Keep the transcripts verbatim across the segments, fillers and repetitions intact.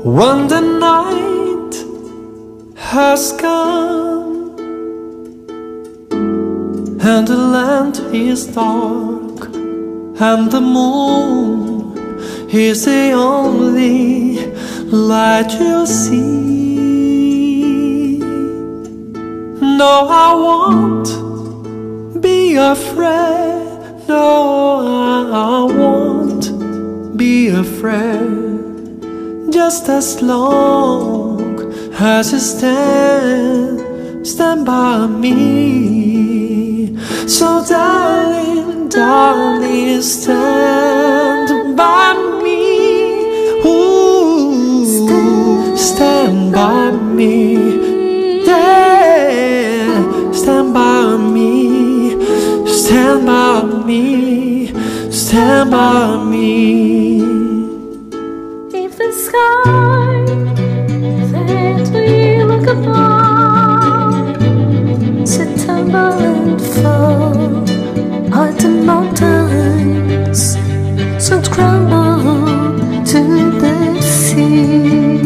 When the night has come and the land is dark and the moon is the only light you'll see, no, I won't be afraid. No, I won't be afraid. Just as long as you stand, stand by me. So darling, darling, stand by me. Ooh, stand by me. Yeah, stand by me. Stand by me. Stand by me. The sky that we look upon to tumble and fall, are the mountains so crumble to the sea.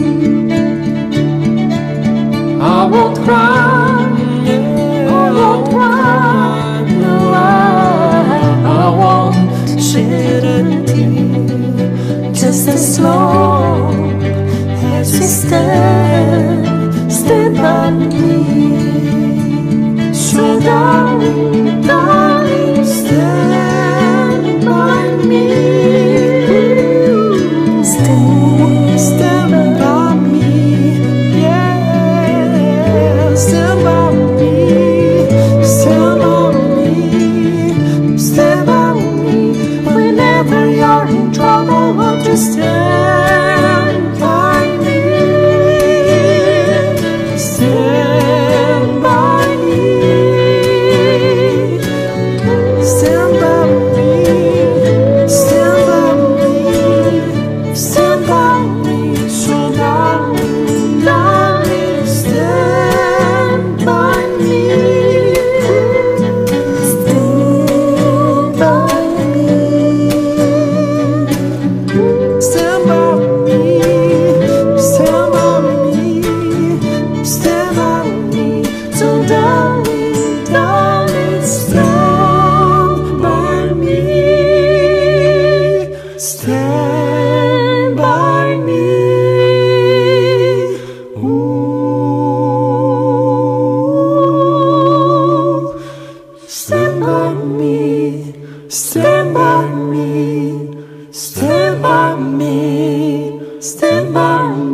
I won't cry, yeah, I won't cry, no, I, I won't shed a tear. just as long as you stand, stand by me. So darling, darling, stand by me. Stand, stand by me. Yeah, stand by me. Stand by me. Stand by me. whenever you're in trouble, won't you stand by me? Stand by me. Stand by me. Stand by me. Stand by me. So darling, darling, stand by me. Stand by me. Stand by me. Stand by me. Stand by me. So darling, darling, stand by me. Stand by me. Ooh. Stand by me. Stand by me. Stand by me. Stand by me.